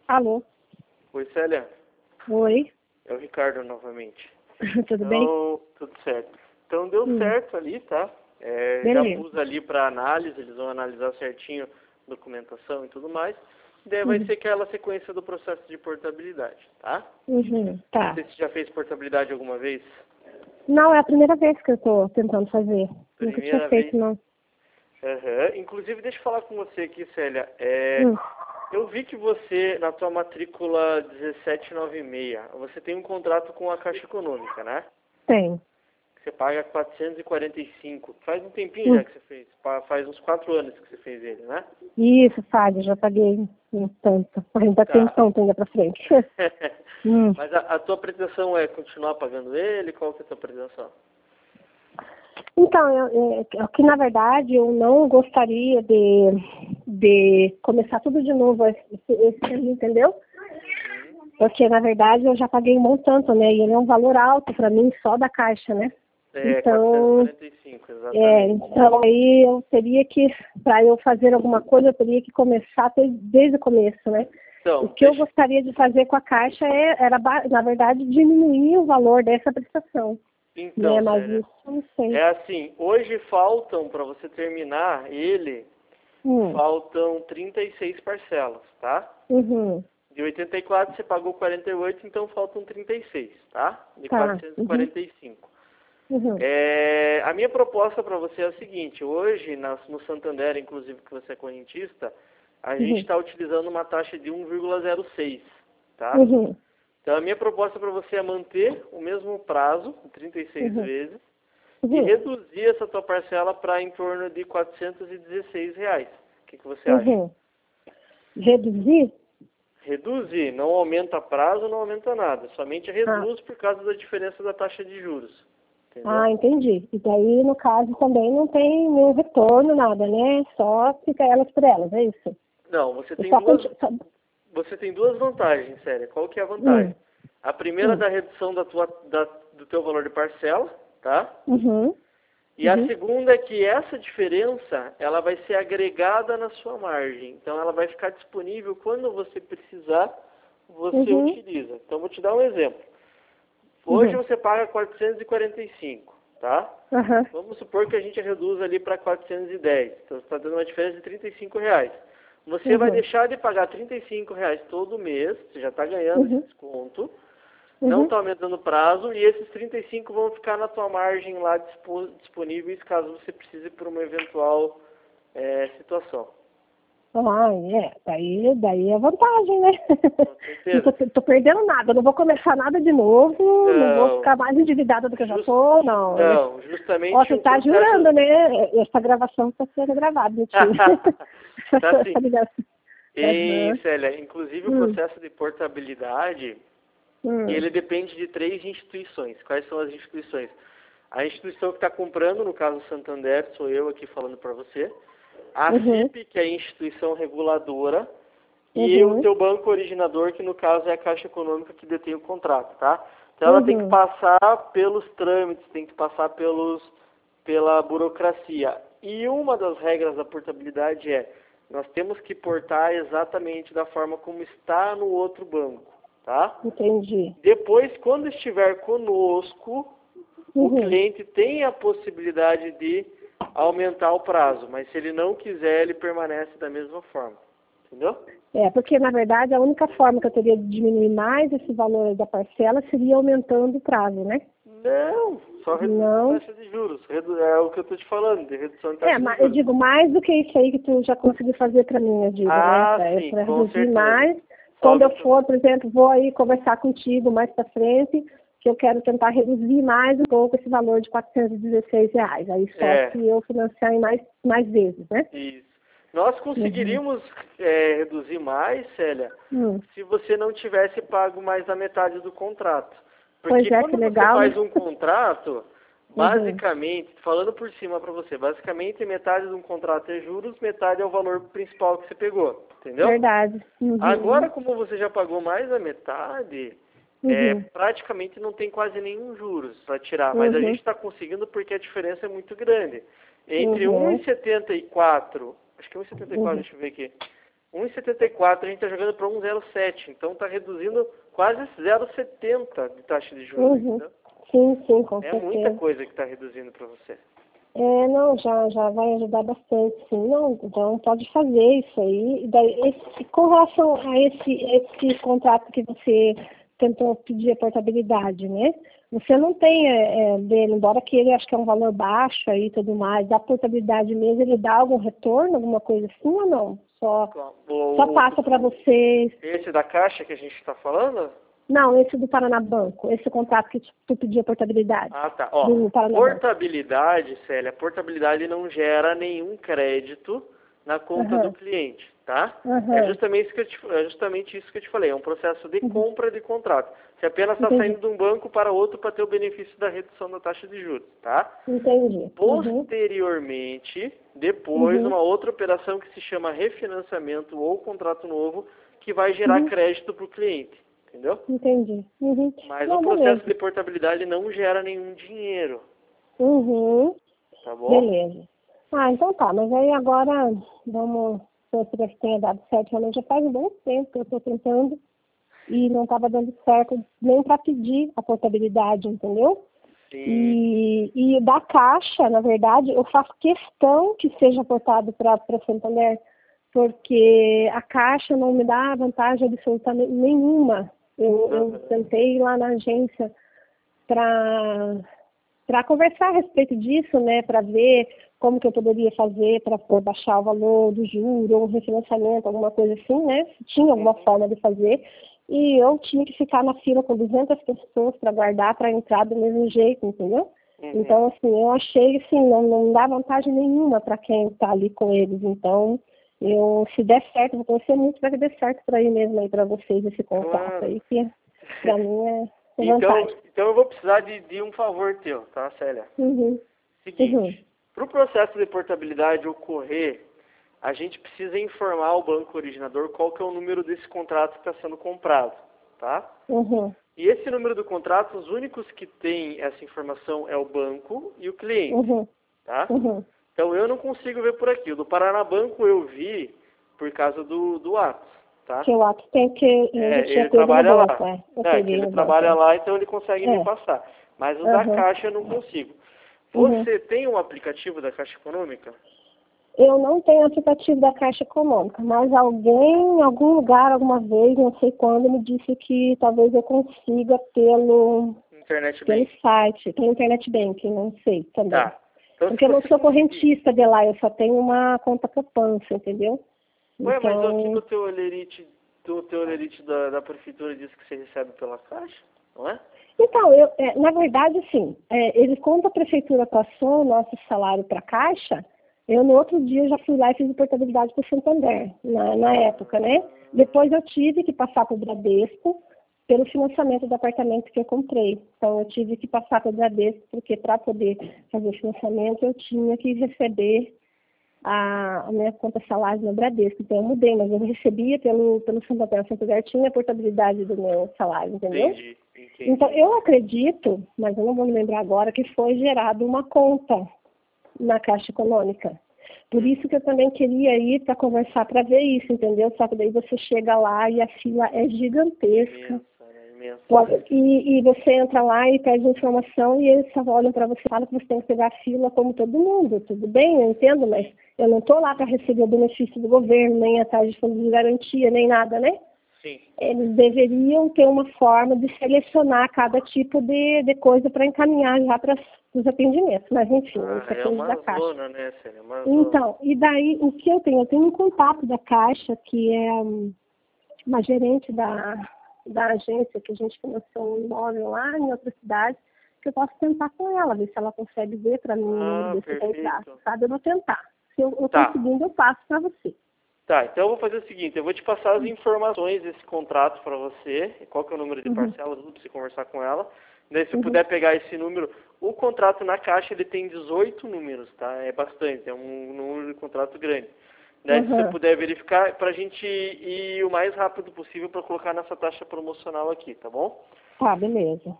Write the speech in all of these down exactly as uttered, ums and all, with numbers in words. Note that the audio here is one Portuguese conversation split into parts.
Alô? Oi, Célia. Oi. É o Ricardo novamente. Tudo então, bem? Tudo certo. Então deu Hum. certo ali, tá? É, já Beleza. pus ali para análise, eles vão analisar certinho documentação e tudo mais. Daí vai Uhum. ser aquela sequência do processo de portabilidade, tá? Uhum. Tá. Você já fez portabilidade alguma vez? Não, é a primeira vez que eu tô tentando fazer. Nunca tinha Primeira vez? feito, não. Aham. Inclusive, deixa eu falar com você aqui, Célia. É, Hum. eu vi que você, na tua matrícula dezessete noventa e seis, você tem um contrato com a Caixa Econômica, né? Tem. Você paga quatrocentos e quarenta e cinco. Faz um tempinho Hum. já que você fez. Pa- Faz uns quatro anos que você fez ele, né? Isso, sabe, eu já paguei um tanto. Ainda tem um Tá. tanto ainda pra frente. Hum. Mas a, a tua pretensão é continuar pagando ele? Qual que é a tua pretensão? Então, eu, é, é que na verdade eu não gostaria de, de começar tudo de novo esse, esse ano, entendeu? Uhum. Porque na verdade eu já paguei um montante, né? E ele é um valor alto pra mim só da caixa, né? É, Então, quatrocentos e quarenta e cinco, é, exatamente. então aí eu teria que, para eu fazer alguma coisa, eu teria que começar de- desde o começo, né? O Então, que eu deixa... gostaria de fazer com a Caixa é, era, ba- na verdade, diminuir o valor dessa prestação, né? Então, Mas Célia, isso eu não sei. é assim, hoje faltam, para você terminar ele, Hum. faltam trinta e seis parcelas, tá? Uhum. De oitenta e quatro você pagou quarenta e oito, então faltam trinta e seis, tá? De Tá. Uhum. quatrocentos e quarenta e cinco. Uhum. É, a minha proposta para você é a seguinte: hoje, na- no Santander, inclusive que você é correntista, a gente Uhum. está utilizando uma taxa de um vírgula zero seis, tá? Uhum. Então a minha proposta para você é manter o mesmo prazo, trinta e seis Uhum. vezes, e Uhum. reduzir essa tua parcela para em torno de quatrocentos e dezesseis reais. O que, que você acha? Uhum. Reduzir? Reduzir, não aumenta prazo, não aumenta nada, somente Ah. reduz por causa da diferença da taxa de juros, entendeu? Ah, entendi. E daí, no caso, também não tem nenhum retorno, nada, né? Só fica elas por elas, é isso? Não, você E tem só duas conti- só- Você tem duas vantagens, sério. Qual que é a Hum. vantagem? A primeira é Hum. da redução da tua, da, do teu valor de parcela, tá? Uhum. E a Uhum. segunda é que essa diferença, ela vai ser agregada na sua margem. Então, ela vai ficar disponível quando você precisar, você Uhum. utiliza. Então, vou te dar um exemplo. Hoje Uhum. você paga quatrocentos e quarenta e cinco, tá? Aham. Vamos supor que a gente reduz ali para quatrocentos e dez. Então, você está dando uma diferença de trinta e cinco reais. Você vai Uhum. deixar de pagar trinta e cinco reais todo mês, você já está ganhando esse Uhum. desconto, não Uhum. está aumentando o prazo, e esses trinta e cinco vão ficar na tua margem lá dispo- disponíveis caso você precise por uma eventual eh, situação. Ah, é. Daí, daí é vantagem, né? Com Não tô, certeza. tô perdendo nada. Não vou começar nada de novo. Não vou Não, ficar mais endividada do que eu já jus- tô. ju- Não. É. não, Ó, justamente você o tá jurando, processo... né? Essa gravação está sendo gravada, mentira. tá Essa assim. ligação. E, Aham. Célia, inclusive o Hum. processo de portabilidade, Hum. ele depende de três instituições. Quais são as instituições? A instituição que está comprando, no caso Santander, sou eu aqui falando para você. A Uhum. FIP, que é a instituição reguladora. E o Uhum. teu banco originador, que no caso é a Caixa Econômica que detém o contrato, tá? Então ela tem que Uhum. passar pelos trâmites, tem que passar pelos, pela burocracia. E uma das regras da portabilidade é, nós temos que portar exatamente da forma como está no outro banco, tá? Entendi. Depois, quando estiver conosco, o Uhum. cliente tem a possibilidade de aumentar o prazo, mas se ele não quiser, ele permanece da mesma forma, entendeu? É, porque na verdade a única forma que eu teria de diminuir mais esse valor da parcela seria aumentando o prazo, né? Não, só reduzir a Não. taxa de juros. Redu- É o que eu estou te falando, de redução de É, taxa de mas eu juros. digo mais do que isso aí que tu já conseguiu fazer para mim, eu digo, né? Ah, Para sim, com reduzir certeza. mais. Só Quando eu aumentando. for, por exemplo, vou aí conversar contigo mais para frente, que eu quero tentar reduzir mais um pouco esse valor de quatrocentos e dezesseis reais. Aí só É, se eu financiar em mais, mais vezes, né? isso. Nós Uhum. conseguiríamos é, reduzir mais, Célia, Hum. se você não tivesse pago mais da metade do contrato. Pois Porque é, que quando você legal, né? faz um contrato, Uhum. basicamente, falando por cima para você, basicamente metade de um contrato é juros, metade é o valor principal que você pegou, entendeu? Verdade. Agora, Uhum. como você já pagou mais da metade, é, Uhum. praticamente não tem quase nenhum juros para tirar, mas a gente Uhum. está conseguindo porque a diferença é muito grande. Entre Uhum. um e setenta e quatro, acho que um e setenta e quatro, Uhum. deixa eu ver aqui, um vírgula setenta e quatro, a gente está jogando para um vírgula zero sete. Então está reduzindo quase zero vírgula setenta de taxa de juros. Uhum. Entendeu? Sim, sim, com É certeza. muita coisa que está reduzindo para você. É, não, já, já vai ajudar bastante, sim. Não, então pode fazer isso aí. E daí, esse, com relação a esse, esse contrato que você tentou pedir a portabilidade, né? Você não tem é, é, dele, embora que ele acho que é um valor baixo aí e tudo mais, da portabilidade mesmo, ele dá algum retorno, alguma coisa assim ou não? Só, O, só passa para vocês. Esse da Caixa que a gente está falando? Não, esse do Paraná Banco, esse contrato que tu pediu a portabilidade. Ah, tá. Ó, portabilidade, Célia, portabilidade não gera nenhum crédito na conta Uhum. do cliente, tá? Uhum. É, justamente isso que eu te, é justamente isso que eu te falei, é um processo de Uhum. compra de contrato. Você apenas está saindo de um banco para outro para ter o benefício da redução da taxa de juros, tá? Entendi. Posteriormente, depois, Uhum. uma outra operação que se chama refinanciamento ou contrato novo, que vai gerar Uhum. crédito para o cliente. Entendeu? Entendi. Uhum. Mas Não, o processo beleza. de portabilidade não gera nenhum dinheiro. Uhum. Tá bom? Beleza. Ah, então tá. Mas aí agora, vamos ver se tenha dado certo. Realmente já faz um bom tempo que eu estou tentando e não estava dando certo nem para pedir a portabilidade, entendeu? Sim. E, e da Caixa, na verdade, eu faço questão que seja portado para Santander, porque a Caixa não me dá vantagem absolutamente nenhuma. Eu, eu tentei ir lá na agência para para conversar a respeito disso, né, para ver como que eu poderia fazer para baixar o valor do juro, ou um refinanciamento, alguma coisa assim, né, se tinha alguma Uhum. forma de fazer. E eu tinha que ficar na fila com duzentas pessoas para guardar para entrar do mesmo jeito, entendeu? Uhum. Então, assim, eu achei assim, não, não dá vantagem nenhuma para quem está ali com eles. Então, eu, se der certo, vou torcer muito para que dê certo para ir mesmo aí para vocês esse contrato Claro. aí, que para mim é Então, vantagem. então eu vou precisar de, de um favor teu, tá, Célia? Uhum. Seguinte, Uhum. para o processo de portabilidade ocorrer, a gente precisa informar o banco originador qual que é o número desse contrato que está sendo comprado, tá? Uhum. E esse número do contrato, os únicos que têm essa informação é o banco e o cliente, Uhum. tá? Uhum. Então eu não consigo ver por aqui. O do Paraná Banco eu vi por causa do, do Atos, tá? Que o ato tem que É, investir ele a coisa no trabalha lá. banco, é. Eu É, que peguei ele no trabalha banco, lá, então ele consegue é. me É. passar. Mas o da Uhum. Caixa eu não consigo. Uhum. Você tem um aplicativo da Caixa Econômica? Eu não tenho aplicativo da Caixa Econômica, mas alguém, em algum lugar, alguma vez, não sei quando, me disse que talvez eu consiga pelo, Internet pelo Bank. site, pelo Internet Banking, não sei também. Tá. Então, Porque se eu não você sou conseguir... correntista de lá, eu só tenho uma conta poupança, entendeu? Ué, mas aqui Então, no teu olerite, no teu olerite da, da prefeitura diz que você recebe pela Caixa, não é? então eu, é, na verdade, sim, é, eles, quando a prefeitura passou o nosso salário para a Caixa, eu no outro dia já fui lá e fiz a portabilidade para o Santander, na, na época, né? Depois eu tive que passar para o Bradesco pelo financiamento do apartamento que eu comprei. Então eu tive que passar para o Bradesco, porque para poder fazer o financiamento eu tinha que receber a, a minha conta salário no Bradesco. Então eu mudei, mas eu recebia pelo, pelo Santander. O Santander tinha a portabilidade do meu salário, entendeu? Entendi, entendi. Então eu acredito, mas eu não vou me lembrar agora, que foi gerada uma conta na Caixa Econômica. Por isso que eu também queria ir para conversar para ver isso, entendeu? Só que daí você chega lá e a fila é gigantesca. Imensa, né? Imensa. Pode- E, e você entra lá e pede informação e eles só olham para você e falam que você tem que pegar a fila como todo mundo. Tudo bem, eu entendo, mas eu não estou lá para receber o benefício do governo, nem atrás de fundo de garantia, nem nada, né? Sim. Eles deveriam ter uma forma de selecionar cada tipo de, de coisa para encaminhar já para os atendimentos. Mas, enfim, Ah, isso é é coisa uma da Caixa. zona, né, Célia? Uma zona. Então, e daí, o que eu tenho? Eu tenho um contato da Caixa, que é um, uma gerente da, da agência que a gente financiou um imóvel lá em outra cidade, que eu posso tentar com ela, ver se ela consegue ver para mim o Ah, número desse perfeito. contrato, sabe? Eu vou tentar. Se eu, eu Tá. conseguindo, eu passo para você. Tá, então eu vou fazer o seguinte, eu vou te passar as informações desse contrato para você, qual que é o número de Uhum. parcelas, tudo para você conversar com ela. Daí se eu Uhum. puder pegar esse número, o contrato na Caixa ele tem dezoito números, tá? É bastante, é um número de contrato grande. Daí se você Uhum. puder verificar, para a gente ir o mais rápido possível para colocar nessa taxa promocional aqui, tá bom? Tá, beleza.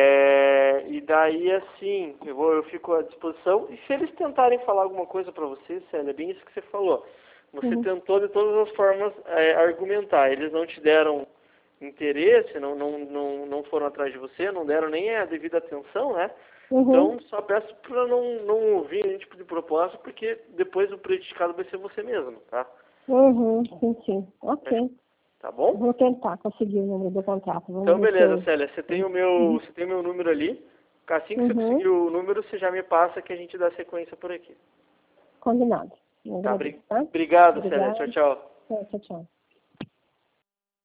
É, e daí assim, eu, vou, eu fico à disposição. E se eles tentarem falar alguma coisa para você, Célia, é bem isso que você falou. Você Uhum. tentou de todas as formas é, argumentar. Eles não te deram interesse, não, não, não, não foram atrás de você, não deram nem a devida atenção, né? Uhum. Então, só peço para não, não ouvir nenhum tipo de proposta, porque depois o prejudicado vai ser você mesmo, tá? Uhum. Sim, sim. Ok. Tá bom? Vou tentar conseguir o número do contrato. Vamos Então, ver se beleza, eu... Célia. Você tem o meu, Uhum. você tem o meu número ali. Assim que você Uhum. conseguir o número, você já me passa que a gente dá sequência por aqui. Combinado. Tá? Agradeço, Bri- tá? Obrigado, Célia. Tchau, Obrigada. tchau. Tchau, tchau.